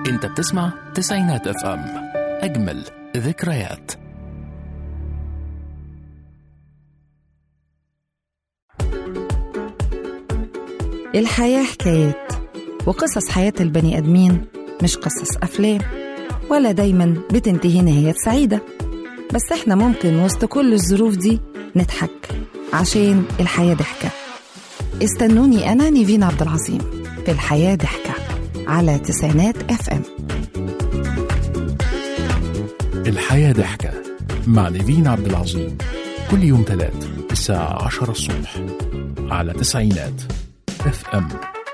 انت بتسمع تسعينات اف ام، اجمل ذكريات. الحياة حكايات وقصص حياة البني آدمين، مش قصص أفلام، ولا دايما بتنتهي نهاية سعيدة. بس احنا ممكن وسط كل الظروف دي نضحك عشان الحياة ضحكة. استنوني أنا نيفين عبد العظيم في الحياة ضحكة على تسعينات اف ام. الحياة ضحكة مع نيفين عبد العظيم، كل يوم ثلاث الساعة 10 الصبح على تسعينات اف ام.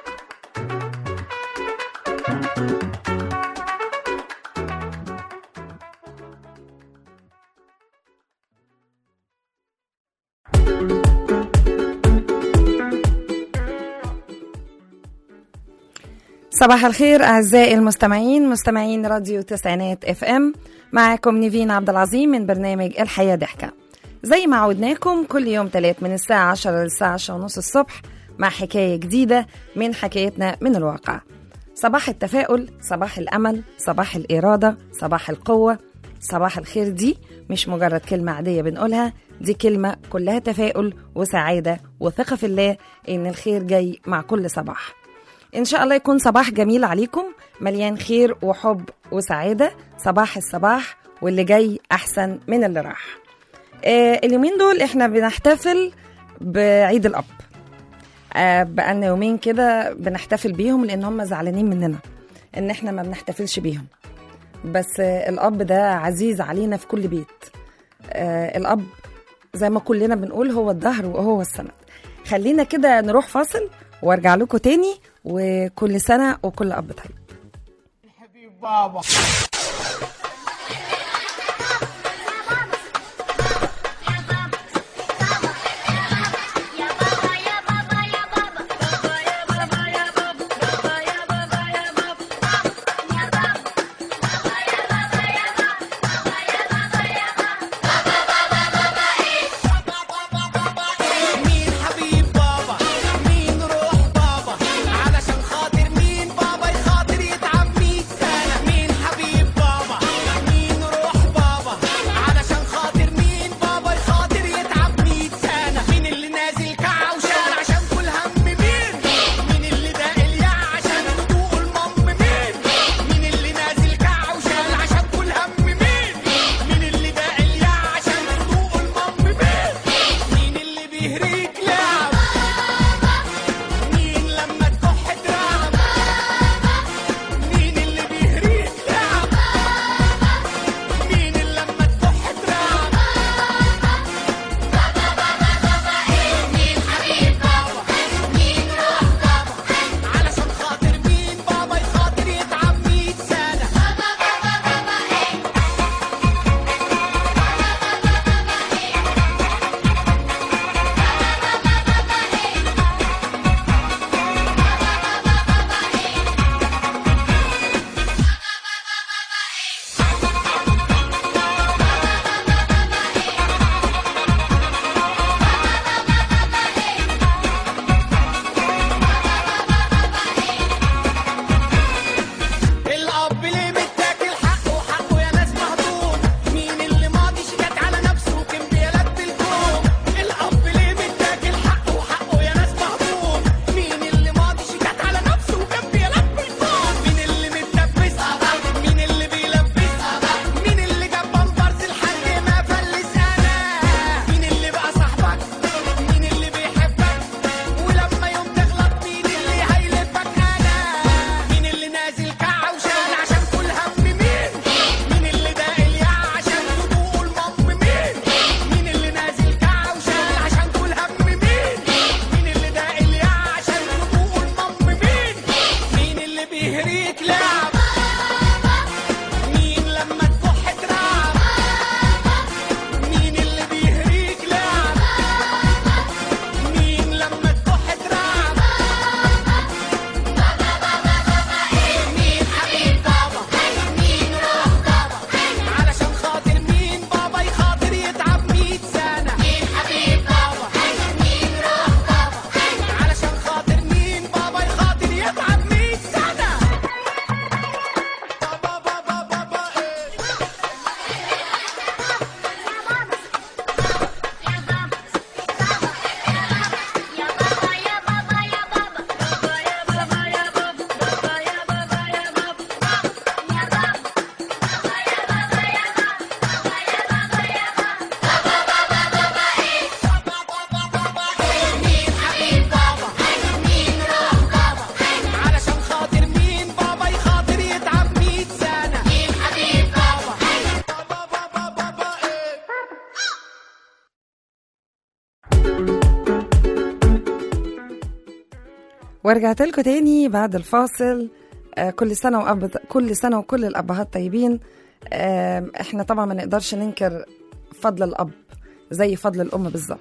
صباح الخير أعزائي المستمعين، مستمعين راديو تسعينات اف ام. معاكم نيفين عبد العظيم من برنامج الحياة ضحكة، زي ما عودناكم كل يوم تلات من الساعة 10 للساعة 10:30 الصبح مع حكاية جديدة من حكايتنا من الواقع. صباح التفاؤل، صباح الأمل، صباح الإرادة، صباح القوة. صباح الخير دي مش مجرد كلمة عادية بنقولها، دي كلمة كلها تفاؤل وسعادة وثقة في الله إن الخير جاي مع كل صباح. إن شاء الله يكون صباح جميل عليكم، مليان خير وحب وسعادة. صباح الصباح واللي جاي أحسن من اللي راح. اليومين دول إحنا بنحتفل بعيد الأب. بقالنا يومين كده بنحتفل بيهم لأن هم زعلانين مننا إن إحنا ما بنحتفلش بيهم. بس الأب ده عزيز علينا في كل بيت. الأب زي ما كلنا بنقول هو الظهر وهو السند. خلينا كده نروح فاصل وارجع لكم تاني، وكل سنة وكل أب طيب. حبيب بابا حبيب ورجعت لكم تاني بعد الفاصل. كل سنة وكل الأبهات طيبين. احنا طبعا ما نقدرش ننكر فضل الأب زي فضل الأم بالظبط.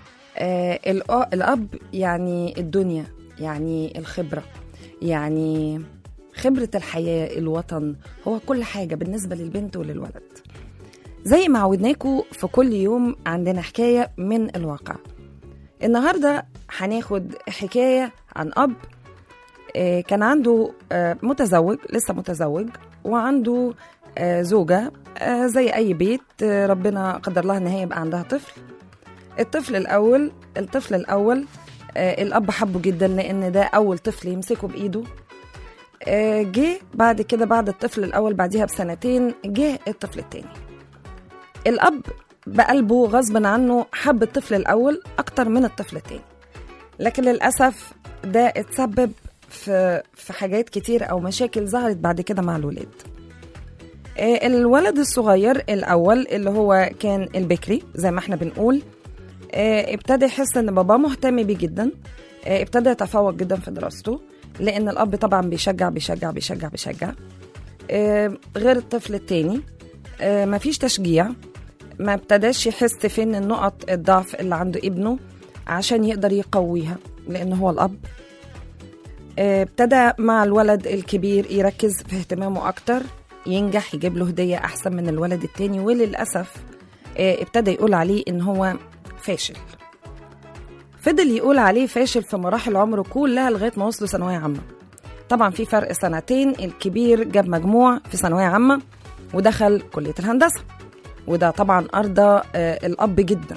الأب يعني الدنيا، يعني الخبرة، يعني خبرة الحياة، الوطن، هو كل حاجة بالنسبة للبنت وللولد. زي ما عودناكم في كل يوم عندنا حكاية من الواقع. النهاردة هناخد حكاية عن أب كان عنده متزوج، لسه متزوج، وعنده زوجة زي أي بيت ربنا قدر لها إن هي يبقى عندها طفل. الطفل الأول الأب حبه جدا لأن ده أول طفل يمسكه بإيده. جه بعد كده بعد الطفل الأول بعديها بسنتين جه الطفل التاني. الأب بقلبه غصبا عنه حب الطفل الأول أكتر من الطفل التاني، لكن للأسف ده اتسبب في حاجات كتير أو مشاكل ظهرت بعد كده مع الولاد. الولد الصغير الأول اللي هو كان البكري زي ما احنا بنقول، ابتدى يحس ان باباه مهتم بيه جدا، ابتدى يتفوق جدا في دراسته لأن الأب طبعا بيشجع بيشجع بيشجع بيشجع. غير الطفل التاني مفيش تشجيع، ما ابتداش يحس فين النقط الضعف اللي عنده ابنه عشان يقدر يقويها لأنه هو الأب. ابتدى مع الولد الكبير يركز في اهتمامه أكتر، ينجح، يجيب له هدية أحسن من الولد التاني، وللأسف ابتدى يقول عليه إن هو فاشل. فضل يقول عليه فاشل في مراحل عمره كلها لغاية ما وصلوا ثانوية عامة. طبعا في فرق سنتين، الكبير جاب مجموع في ثانوية عامة ودخل كلية الهندسة، وده طبعا أرضى الأب جدا.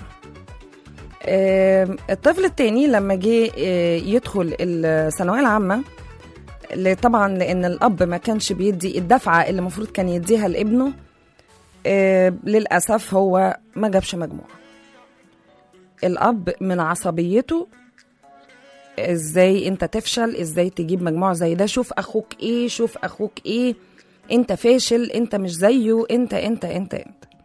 الطفل التاني لما جه يدخل الثانوية العامة، طبعا لأن الأب ما كانش بيدي الدفعة اللي المفروض كان يديها لابنه، للأسف هو ما جابش مجموع. الأب من عصبيته، ازاي انت تفشل، ازاي تجيب مجموع زي ده، شوف اخوك ايه، شوف اخوك ايه، انت فاشل، انت مش زيه، انت.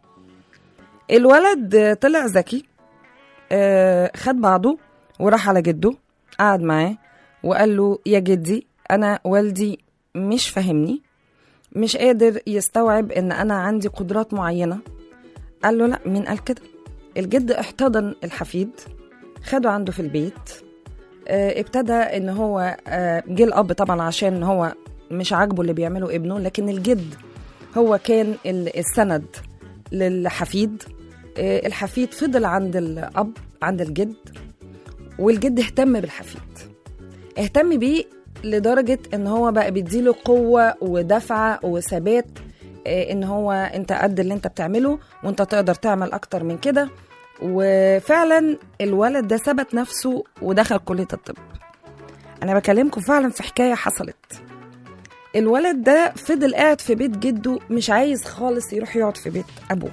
الولد طلع ذكي، خد بعضه وراح على جده، قعد معاه وقال له يا جدي انا والدي مش فاهمني، مش قادر يستوعب ان انا عندي قدرات معينة. قال له لا، مين قال كده؟ الجد احتضن الحفيد، خده عنده في البيت، ابتدى ان هو جه الاب طبعا عشان هو مش عاجبه اللي بيعمله ابنه، لكن الجد هو كان السند للحفيد. الحفيد فضل عند الاب عند الجد، والجد اهتم بالحفيد، اهتم بيه لدرجة ان هو بقى بيديله قوة ودفعة وثبات، ان هو انت قد اللي انت بتعمله وانت تقدر تعمل اكتر من كده. وفعلا الولد ده ثبت نفسه ودخل كلية الطب. انا بكلمكم فعلا في حكاية حصلت. الولد ده فضل قاعد في بيت جده، مش عايز خالص يروح يقعد في بيت ابوه.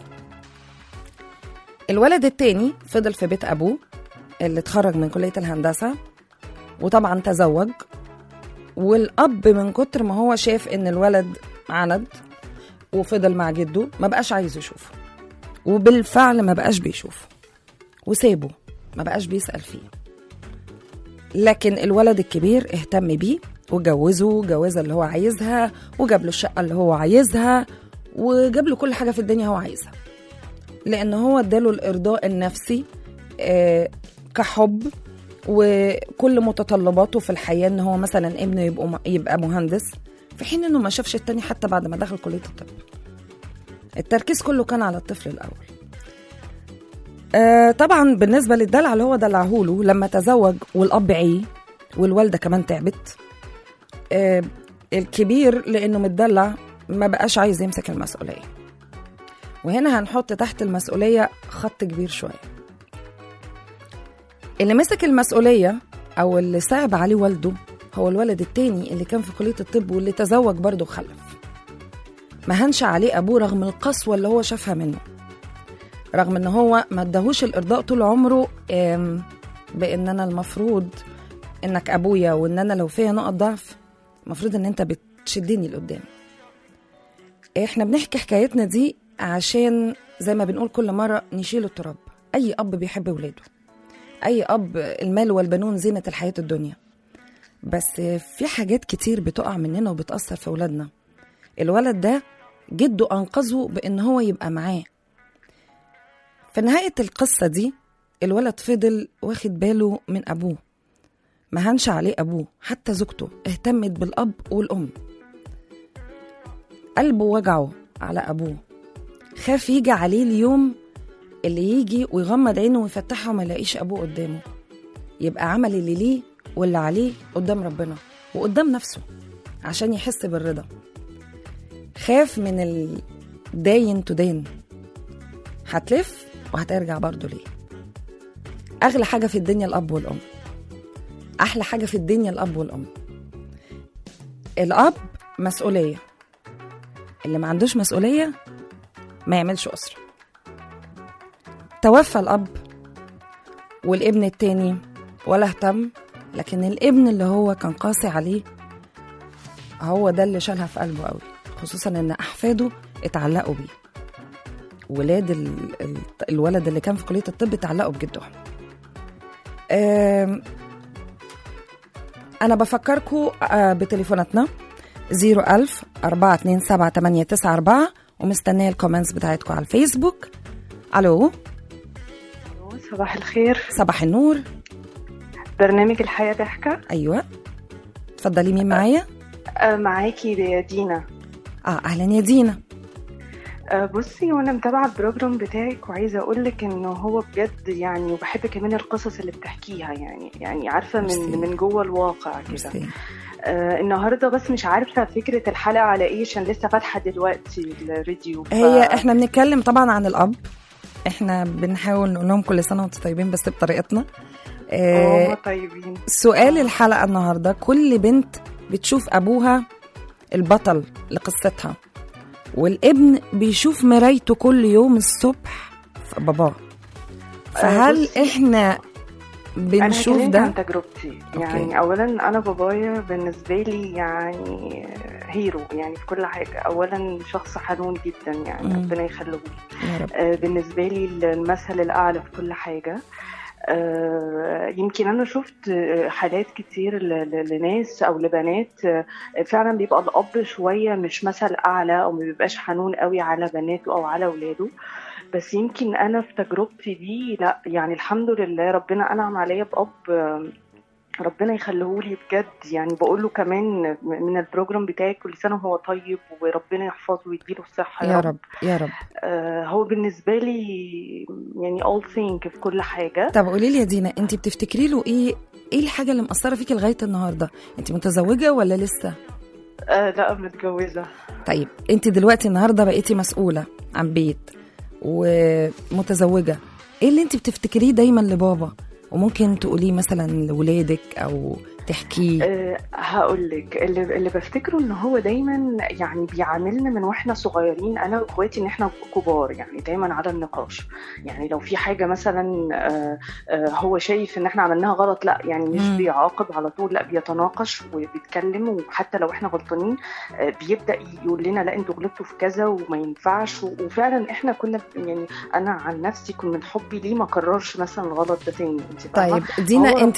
الولد التاني فضل في بيت ابوه اللي اتخرج من كلية الهندسة، وطبعا تزوج. والاب من كتر ما هو شاف ان الولد عند وفضل مع جده، ما بقاش عايز يشوفه، وبالفعل ما بقاش بيشوفه وسابه، ما بقاش بيسأل فيه. لكن الولد الكبير اهتم بيه وجوزه جوازة اللي هو عايزها، وجاب له الشقة اللي هو عايزها، وجاب له كل حاجة في الدنيا هو عايزها، لأن هو اداله الإرضاء النفسي كحب، وكل متطلباته في الحياة ان هو مثلا ابنه يبقى مهندس، في حين انه ما شافش التاني حتى بعد ما دخل كلية الطب. التركيز كله كان على الطفل الأول. طبعا بالنسبة للدلع اللي هو دلعهوله لما تزوج والأب عيه والوالدة كمان تعبت، الكبير لأنه متدلع ما بقاش عايز يمسك المسؤولية. وهنا هنحط تحت المسؤولية خط كبير شوية. اللي مسك المسؤولية أو اللي صعب عليه والده هو الولد التاني اللي كان في كلية الطب واللي تزوج برضه وخلف. ما هنش عليه أبوه رغم القسوة اللي هو شافها منه، رغم ان هو ما اداهوش الارضاء طول عمره، بان انا المفروض انك ابويا، وان انا لو فيها نقط ضعف المفروض ان انت بتشدني لقدام. احنا بنحكي حكايتنا دي عشان زي ما بنقول كل مرة نشيل التراب. اي اب بيحب ولاده، اي اب المال والبنون زينة الحياة الدنيا، بس في حاجات كتير بتقع مننا وبتأثر في ولادنا. الولد ده جده أنقذه بأن هو يبقى معاه. في نهاية القصة دي الولد فضل واخد باله من أبوه، ما هنش عليه أبوه، حتى زوجته اهتمت بالأب والأم. قلبه وجعه على أبوه، خاف يجي عليه اليوم اللي يجي ويغمض عينه ويفتحها وما يلاقيش أبوه قدامه، يبقى عمل اللي ليه واللي عليه قدام ربنا وقدام نفسه عشان يحس بالرضا. خاف من الداين تدين، هتلف وهترجع برضو ليه. أغلى حاجة في الدنيا الأب والأم، أحلى حاجة في الدنيا الأب والأم. الأب مسؤولية، اللي ما عندوش مسؤولية ما يعملش أسرة. توفى الأب والابن التاني ولا اهتم، لكن الابن اللي هو كان قاسي عليه هو ده اللي شالها في قلبه قوي، خصوصا ان أحفاده اتعلقوا بيه. ولاد الولد اللي كان في كلية الطب اتعلقوا بجدهم. أنا بفكركم بتليفوناتنا 01000-427-894 ومستنية الكومنتس بتاعتكم على الفيسبوك. ألو، صباح الخير. صباح النور. برنامج الحياة ضحكة. أيوة، تفضلي. مين معايا؟ معاكي دينا. أهلا يا دينا. بصي، وانا متابعه البروجرام بتاعك وعايزه اقولك انه هو بجد يعني، وبحب كمان القصص اللي بتحكيها يعني عارفه من جوه الواقع كده. النهارده بس مش عارفه فكره الحلقه على ايه، عشان لسه فاتحه دلوقتي الراديو. احنا بنتكلم طبعا عن الاب، احنا بنحاول نقول لهم كل سنه وانتم طيبين بس بطريقتنا. طيبين. سؤال الحلقه النهارده: كل بنت بتشوف ابوها البطل لقصتها، والابن بيشوف مرايته كل يوم الصبح في باباه، فهل احنا بنشوف ده؟ عن تجربتي يعني. اولا انا بابايا بالنسبه لي يعني هيرو يعني في كل حاجه. اولا شخص حنون جدا يعني، ربنا يخليه لي. بالنسبه لي المثل الاعلى في كل حاجه. يمكن أنا شفت حالات كتير لناس أو لبنات فعلا بيبقى الأب شوية مش مثل أعلى أو ما بيبقاش حنون قوي على بناته أو على ولاده. بس يمكن أنا في تجربتي دي لا، يعني الحمد لله ربنا أنعم عليا بأب ربنا يخليهولي بجد. يعني بقوله كمان من البروجرام بتاعي كل سنة وهو طيب، وربنا يحفظه ويديله الصحة يا رب يا رب. هو بالنسبة لي يعني all thing في كل حاجة. طب قولي لي يا دينا، انت بتفتكري له ايه الحاجة اللي مأثرة فيكي لغاية النهاردة؟ انت متزوجة ولا لسه؟ لا، متجوزة. طيب انت دلوقتي النهاردة بقيتي مسؤولة عن بيت ومتزوجة، ايه اللي انت بتفتكريه دايما لبابا وممكن تقوليه مثلا لولادك او تحكيه؟ هقولك اللي بفتكره ان هو دايما يعني بيعاملنا من واحنا صغيرين انا واخواتي ان احنا كبار، يعني دايما على النقاش. يعني لو في حاجه مثلا هو شايف ان احنا عملناها غلط، لا يعني مش بيعاقب على طول، لا بيتناقش وبيتكلم. وحتى لو احنا غلطانين بيبدا يقول لنا لا انتوا غلطتوا في كذا وما ينفعش. وفعلا احنا كنا يعني انا عن نفسي كنت من حبي ليه ما كررش مثلا الغلط ده تاني. طيب دينا، انت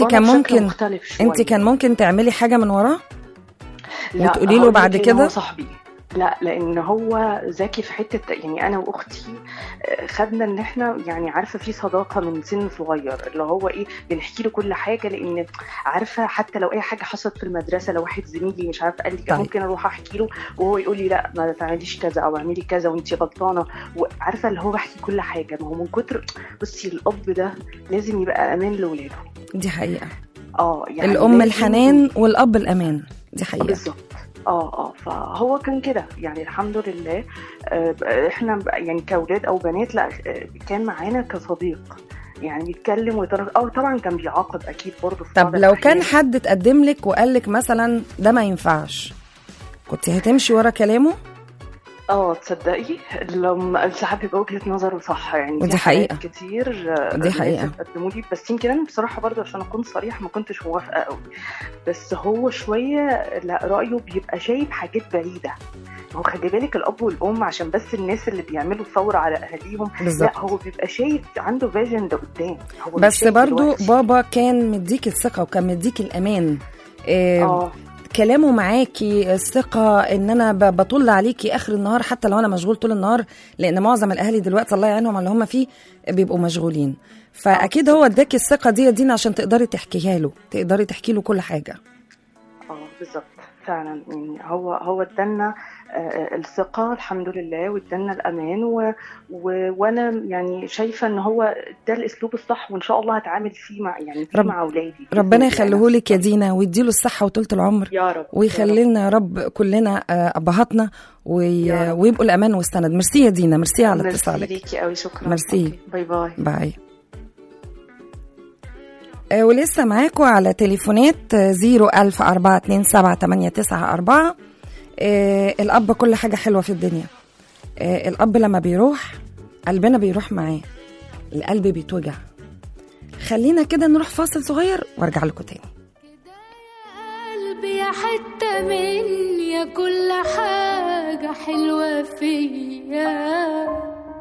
كان ممكن تعملي حاجة من وراه وتقولي له بعد كده؟ صاحبي لا، لان هو ذكي في حته. يعني انا واختي خدنا ان احنا يعني عارفه في صداقه من سن صغير، اللي هو ايه بنحكي له كل حاجه. لان عارفه حتى لو اي حاجه حصلت في المدرسه، لو واحد زميلي مش عارفه قال لي طيب. ممكن اروح احكي له وهو يقول لي لا ما تعمليش كذا او اعملي كذا وانتي غلطانه. وعارفه اللي هو بحكي كل حاجه. ما هو من كتر بصي الاب ده لازم يبقى امان لاولاده. دي حقيقه. يعني الام الحنان والاب الامان، دي حقيقه بالظبط. فهو كان كده يعني الحمد لله. احنا يعني كاولاد او بنات لا، كان معانا كصديق يعني بيتكلم طبعا كان بيعاقب اكيد برضه. طب لو كان حد تقدم لك وقال لك مثلا ده ما ينفعش، كنت هتمشي ورا كلامه؟ تصدقي لما ساعات بيبقى وجهة نظره صح يعني. ودي حقيقة كتير دي حقيقة قدموا لي. بس يمكن انا بصراحة برضه عشان اكون صريح ما كنتش موافقة قوي. بس هو شوية لا، رأيه بيبقى شايف حاجات بعيدة. هو خلي بالك الاب والام عشان بس الناس اللي بيعملوا ثورة على اهاليهم بالزبط. لا، هو بيبقى شايف عنده فيجن ده قدام. بس برضه بابا كان مديك الثقة وكان مديك الامان كلامه معاكي، الثقة ان انا بطل عليكي اخر النهار حتى لو انا مشغول طول النهار، لان معظم الاهالي دلوقتي الله يعينهم على اللي هم فيه بيبقوا مشغولين. فاكيد هو اداكي الثقة دي دينا عشان تقدري تحكيها له، تقدري تحكي له كل حاجة. بالظبط فعلا. يعني هو ادانا الثقة الحمد لله، وادانا الأمان وأنا يعني شايفة إن هو ده الأسلوب الصح، وإن شاء الله هتعامل فيه مع أولادي. ربنا يخليهولك يا دينا ويديله الصحة وطولة العمر يا رب، ويخلي لنا يا رب كلنا أبهاتنا ويبقوا الأمان والسند. ميرسي يا دينا، ميرسي على اتصالك. ميرسي ليكي قوي، شكرا. ميرسي، باي باي. باي. ولسه معاكم على تليفونات 010427894. الأب كل حاجة حلوة في الدنيا. الأب لما بيروح قلبنا بيروح معاه، القلب بيتوجع. خلينا كده نروح فاصل صغير وارجع لكم تاني. قلبي يا حتة مني يا كل حاجة حلوة فيا،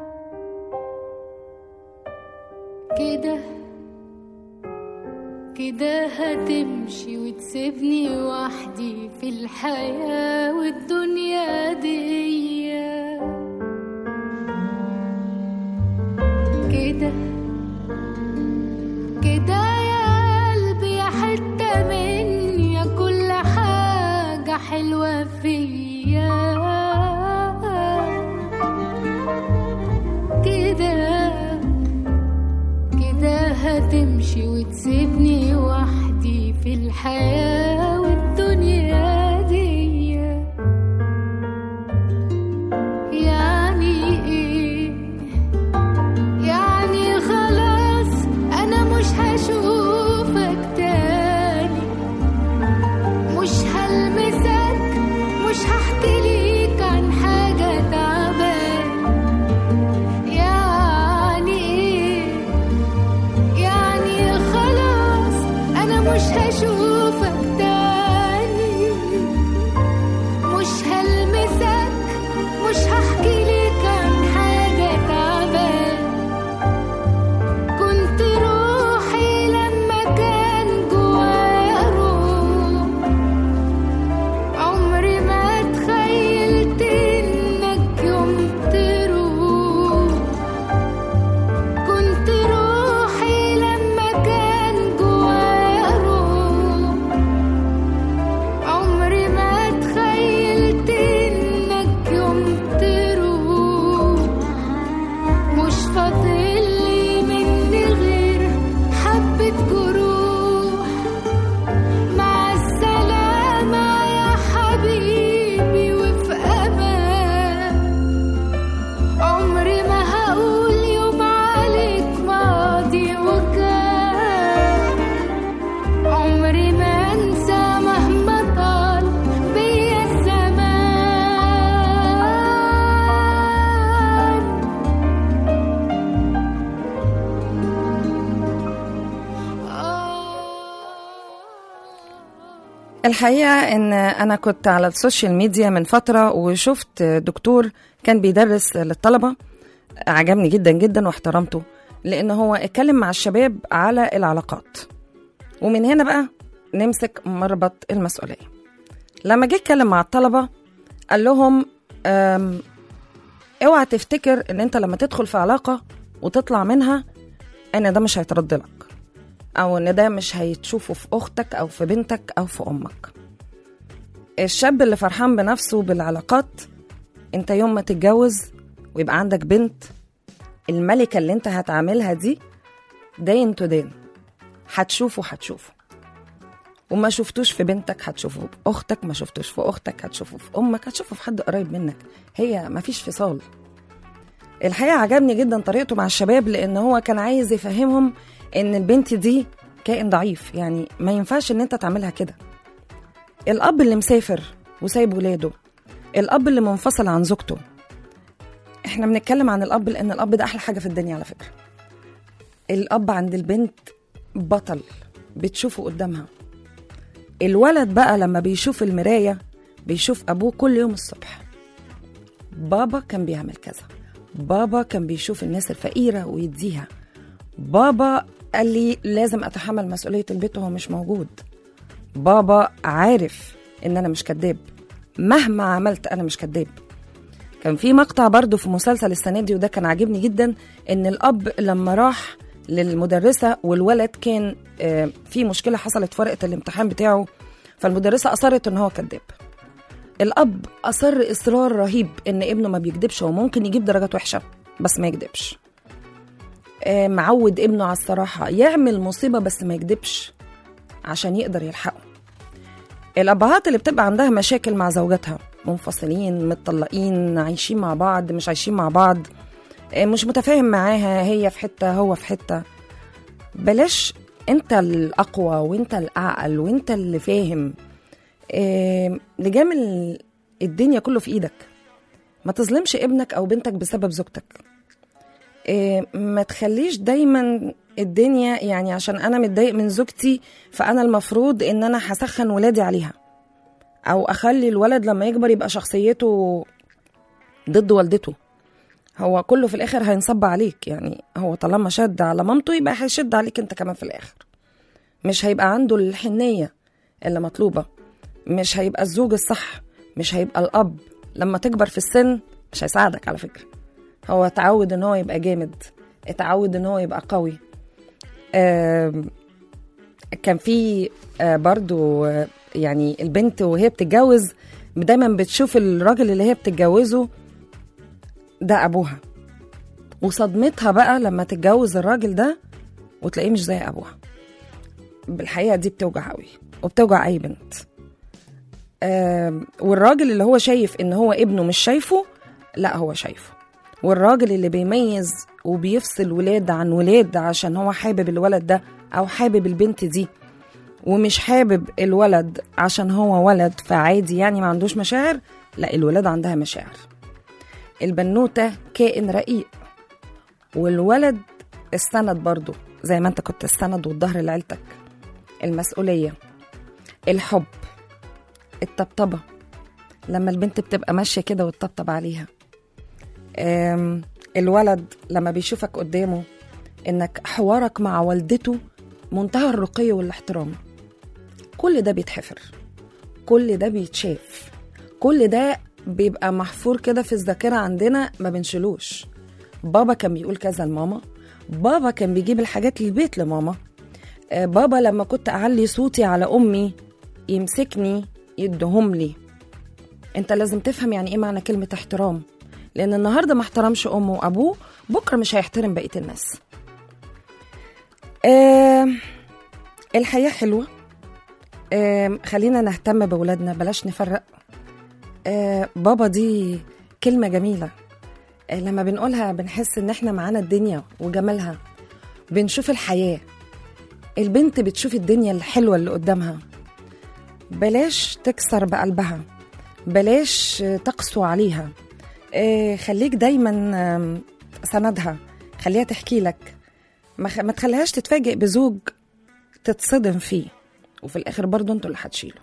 كده هتمشي وتسيبني وحدي في الحياة والدنيا دي، كده يا قلبي يا حتة مني يا كل حاجة حلوة فيا، كده هتمشي وتسيبني وحدي في الحياة والدنيا دي. يعني ايه؟ يعني خلاص انا مش هشوفك تاني، مش هلمسك، مش هحكي ليك عن حاجة تعبان. يعني ايه؟ يعني خلاص انا مش هشوفك تاني، مش هلمسك، مش هحكي ليك عن حاجة تعبان. كنت روحي لما كان جوايا روح، عمري ما تخيلت انك يوم تروح. كنت روحي لما كان جوايا روح، عمري ما تخيلت انك يوم تروح. مش فاضلي مني غير حبة جروح. مع السلامة يا حبيبي وفي أمان، عمري ما هقول يوم عليك ماضي وكان، عمري ما أنسى مهما طال بيا الزمان. الحقيقة ان انا كنت على السوشيال ميديا من فترة وشفت دكتور كان بيدرس للطلبة، عجبني جدا جدا واحترمته، لان هو اتكلم مع الشباب على العلاقات. ومن هنا بقى نمسك مربط المسؤولية. لما جه اتكلم مع الطلبة قال لهم اوعى تفتكر ان انت لما تدخل في علاقة وتطلع منها ان ده مش هيترد لك، او ان ده مش هيتشوفه في اختك او في بنتك او في امك. الشاب اللي فرحان بنفسه بالعلاقات، انت يوم ما تتجوز ويبقى عندك بنت، الملكة اللي انت هتعاملها دي دين تو دين، هتشوفه وما شفتوش في بنتك هتشوفه في اختك، ما شفتوش في اختك هتشوفه في امك، هتشوفه في حد قريب منك. هي ما فيش فصال. الحقيقة عجبني جدا طريقته مع الشباب، لان هو كان عايز يفهمهم ان البنت دي كائن ضعيف، يعني ما ينفعش ان انت تعملها كده. الاب اللي مسافر وسايب ولاده، الاب اللي منفصل عن زوجته. احنا بنتكلم عن الاب لان الاب ده احلى حاجة في الدنيا على فكرة. الاب عند البنت بطل بتشوفه قدامها. الولد بقى لما بيشوف المراية بيشوف ابوه كل يوم الصبح، بابا كان بيعمل كذا، بابا كان بيشوف الناس الفقيرة ويديها، بابا قال لي لازم أتحمل مسؤولية البيت وهو مش موجود، بابا عارف ان انا مش كداب، مهما عملت انا مش كداب. كان في مقطع برضو في مسلسل السنة دي وده كان عاجبني جدا، ان الاب لما راح للمدرسة والولد كان في مشكلة حصلت في ورقة الامتحان بتاعه، فالمدرسة أصرت ان هو كداب. الاب أصر إصرار رهيب ان ابنه ما بيكدبش، وممكن يجيب درجات وحشة بس ما يكدبش. معود ابنه على الصراحة، يعمل مصيبة بس ما يكدبش عشان يقدر يلحقه. الأبهات اللي بتبقى عندها مشاكل مع زوجاتها، منفصلين، متطلقين، عايشين مع بعض، مش عايشين مع بعض، مش متفاهم معاها، هي في حتة هو في حتة، بلاش. انت الأقوى وانت الأعقل وانت اللي فاهم، لجام الدنيا كله في ايدك. ما تظلمش ابنك أو بنتك بسبب زوجتك. ما تخليش دايما الدنيا يعني عشان أنا متضايق من زوجتي فأنا المفروض إن أنا هسخن ولادي عليها، أو أخلي الولد لما يكبر يبقى شخصيته ضد والدته. هو كله في الآخر هينصب عليك، يعني هو طالما شد على مامته يبقى هيشد عليك أنت كمان في الآخر. مش هيبقى عنده الحنية اللي مطلوبة، مش هيبقى الزوج الصح، مش هيبقى الأب. لما تكبر في السن مش هيساعدك على فكرة. هو اتعود ان هو يبقى جامد، اتعود ان هو يبقى قوي. كان في برضو يعني البنت وهي بتتجوز دايما بتشوف الراجل اللي هي بتتجوزه ده ابوها، وصدمتها بقى لما تتجوز الراجل ده وتلاقيه مش زي ابوها. بالحقيقة دي بتوجع قوي وبتوجع اي بنت. والراجل اللي هو شايف ان هو ابنه مش شايفه، لا هو شايفه. والراجل اللي بيميز وبيفصل ولاد عن ولاد عشان هو حابب الولد ده أو حابب البنت دي، ومش حابب الولد عشان هو ولد فعادي يعني ما عندوش مشاعر، لا الولاد عندها مشاعر. البنوتة كائن رقيق، والولد السند برضو زي ما انت كنت السند والظهر لعيلتك. المسؤولية، الحب، الطبطبة، لما البنت بتبقى ماشية كده وتطبطب عليها. الولد لما بيشوفك قدامه انك حوارك مع والدته منتهى الرقي والاحترام، كل ده بيتحفر، كل ده بيتشاف، كل ده بيبقى محفور كده في الذاكرة عندنا ما بنشلوش. بابا كان بيقول كذا لماما، بابا كان بيجيب الحاجات للبيت لماما، بابا لما كنت أعلي صوتي على أمي يمسكني يدهم لي. انت لازم تفهم يعني ايه معنى كلمة احترام، لأن النهاردة ما احترمش أمه وأبوه بكرة مش هيحترم بقية الناس. الحياة حلوة، خلينا نهتم بولادنا، بلاش نفرق. بابا دي كلمة جميلة، لما بنقولها بنحس إن احنا معانا الدنيا وجمالها، بنشوف الحياة. البنت بتشوف الدنيا الحلوة اللي قدامها، بلاش تكسر بقلبها، بلاش تقسو عليها. خليك دايما سندها، خليها تحكي لك، ما تخليهاش تتفاجئ بزوج تتصدم فيه وفي الآخر برضو انتوا اللي هتشيله.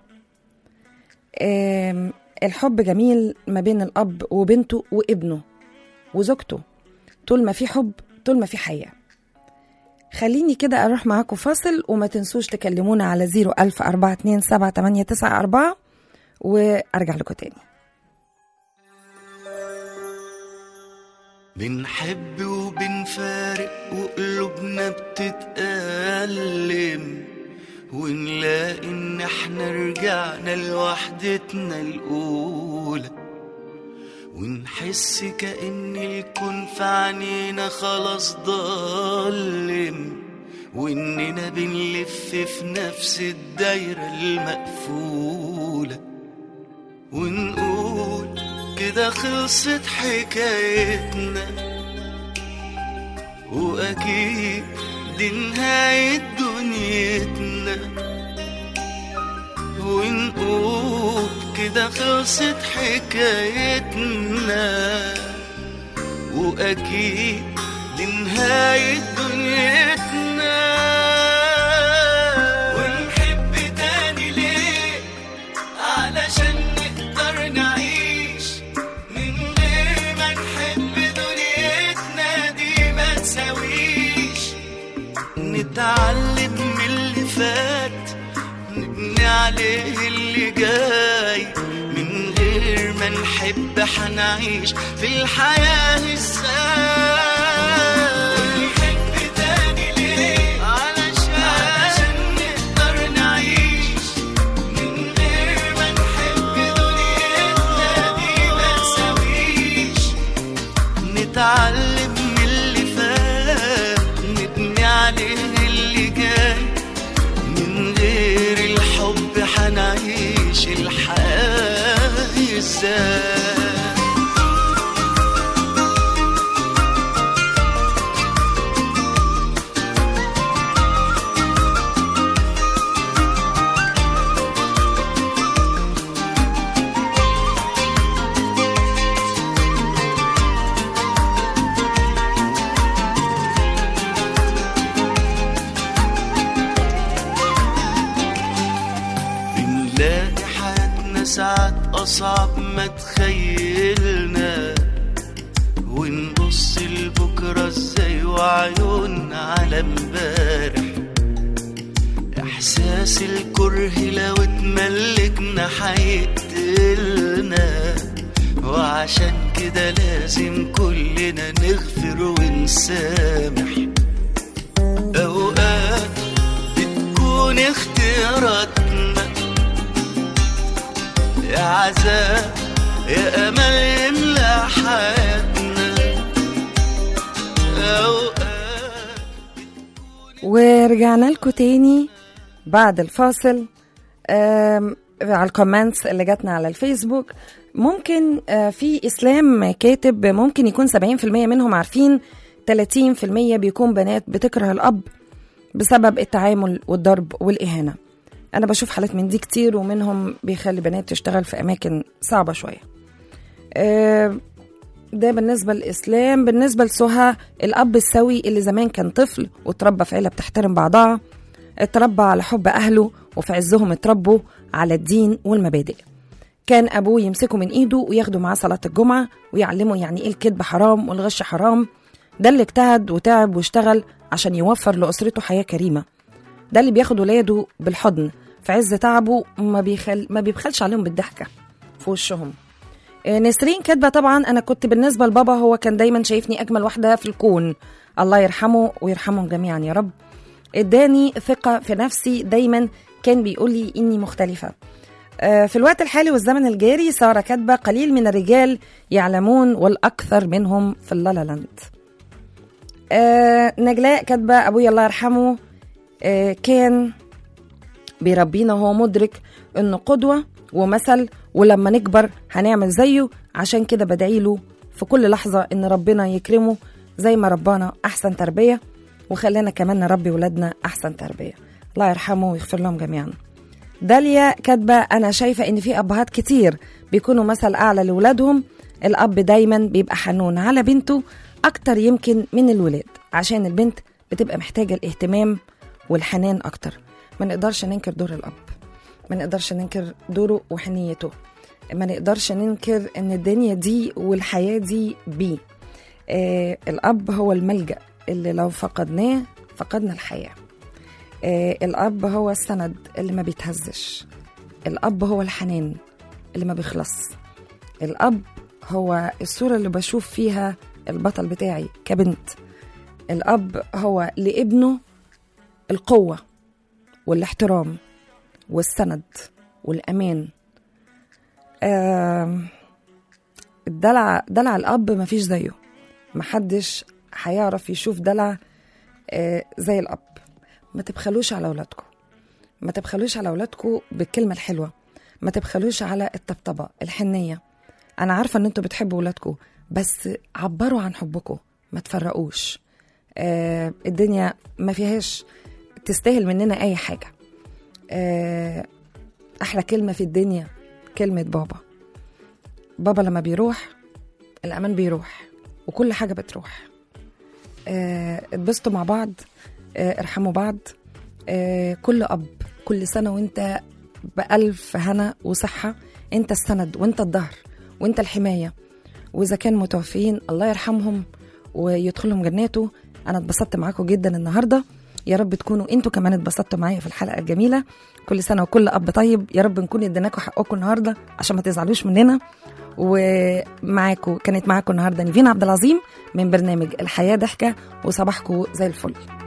الحب جميل ما بين الأب وبنته وابنه وزوجته، طول ما في حب طول ما في حياة. خليني كده أروح معاكم فاصل، وما تنسوش تكلمونا على 010427894 وأرجع لكم تاني. بنحب وبنفارق وقلوبنا بتتألم، ونلاقي ان احنا رجعنا لوحدتنا الأولى، ونحس كأن الكون في عينينا خلاص ضلم، واننا بنلف في نفس الدايرة المقفولة، ونقول كده خلصت حكايتنا، وأكيد دي نهاية دنيتنا، ونقول كده خلصت حكايتنا، وأكيد دي نهاية دنيتنا. ونحب تاني ليه؟ علشان نقدر نعيش من غير ما نحب دنيتنا دي ما تساويش. نتعلم من اللي فات، نبني جاي. من غير ما نحب حنعيش في الحياة ازاي؟ نحب تاني ليه؟ علشان نقدر نعيش. من غير ما نحب دنيتنا دي ما تساويش. نتعلم من اللي فات، نبني عليه اللي جاي. من غير الحب حنعيش الحياة ازاي؟ بنلاقي حياتنا ساعات أصعب ما تخيلنا، ونبص لبكرة ازاي وعيوننا على امبارح. إحساس الكره لو اتملكنا حيقتلنا، وعشان كده لازم كلنا نغفر ونسامح. أوقات بتكون اختياراتنا يا عذاب يا أمل يملى حياتنا. أوقات ورجعنا لكم تاني بعد الفاصل. على الكومنتس اللي جاتنا على الفيسبوك، ممكن في إسلام كاتب ممكن يكون 70% منهم عارفين، 30% بيكون بنات بتكره الأب بسبب التعامل والضرب والإهانة. أنا بشوف حالات من دي كتير، ومنهم بيخلي بنات تشتغل في أماكن صعبة شوية. ده بالنسبة للإسلام. بالنسبة لسهى، الأب السوي اللي زمان كان طفل وتربى في عيلة بتحترم بعضها، اتربى على حب أهله، وفي عزهم اتربوا على الدين والمبادئ. كان أبوه يمسكه من إيده وياخده معاه صلاة الجمعة ويعلمه يعني إيه الكذب حرام والغش حرام. ده اللي اجتهد وتعب واشتغل عشان يوفر لأسرته حياة كريمة. ده اللي بياخد ولاده بالحضن في عز تعبه، ما بيبخلش عليهم بالضحكة في وشهم. نسرين كاتبة طبعا أنا كنت بالنسبة لبابا هو كان دايما شايفني أجمل واحدة في الكون، الله يرحمه ويرحمهم جميعا يا رب. اداني ثقة في نفسي، دايما كان بيقولي إني مختلفة. في الوقت الحالي والزمن الجاري، سارة كاتبة قليل من الرجال يعلمون والأكثر منهم في اللالالاند. نجلاء كاتبة أبويا الله يرحمه كان بيربينا وهو مدرك إنه قدوة ومثل، ولما نكبر هنعمل زيه. عشان كده بدعيله في كل لحظة إن ربنا يكرمه زي ما ربنا أحسن تربية، وخلينا كمان نربي ولادنا أحسن تربية. الله يرحمه ويغفر لهم جميعا. داليا كاتبة أنا شايفة إن في أبهات كتير بيكونوا مثل أعلى لولادهم. الأب دايما بيبقى حنون على بنته أكتر يمكن من الولاد، عشان البنت بتبقى محتاجة الاهتمام والحنان أكتر. ما نقدرش ننكر دور الأب، ما نقدرش ننكر دوره وحنيته، ما نقدرش ننكر إن الدنيا دي والحياة دي بيه. الأب هو الملجأ اللي لو فقدناه فقدنا الحياة. الأب هو السند اللي ما بيتهزش. الأب هو الحنان اللي ما بيخلص. الأب هو الصورة اللي بشوف فيها البطل بتاعي كبنت. الأب هو لابنه القوة والاحترام والسند والأمان. دلع الأب ما فيش زيه، محدش هيعرف يشوف دلع زي الأب. ما تبخلوش على أولادكم، ما تبخلوش على أولادكم بالكلمة الحلوة، ما تبخلوش على الطبطبة الحنية. أنا عارفة أن أنتوا بتحبوا أولادكم، بس عبروا عن حبكم، ما تفرقوش. الدنيا ما فيهاش تستاهل مننا أي حاجة. أحلى كلمة في الدنيا كلمة بابا. بابا لما بيروح الأمان بيروح وكل حاجة بتروح. اتبسطوا مع بعض، ارحموا بعض. كل أب كل سنة وانت بألف هنا وصحة. انت السند وانت الظهر وانت الحماية. وإذا كان متوفين الله يرحمهم ويدخلهم جناته. أنا اتبسطت معاكم جدا النهاردة، يا رب تكونوا انتوا كمان اتبسطتوا معايا في الحلقة الجميلة. كل سنة وكل أب طيب. يا رب نكون اديناكم حقكم النهاردة عشان ما تزعلوش مننا. كانت معاكم النهاردة نيفين عبد العظيم من برنامج الحياة ضحكة، وصباحكم زي الفل.